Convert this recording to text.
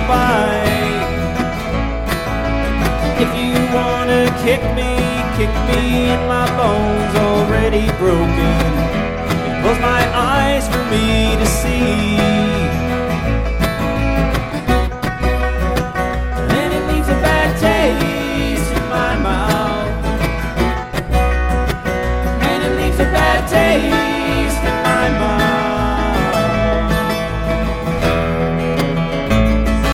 goodbye. If you wanna kick me and my bones already broken. Close my eyes for me to see. And it leaves a bad taste in my mouth. And it leaves a bad taste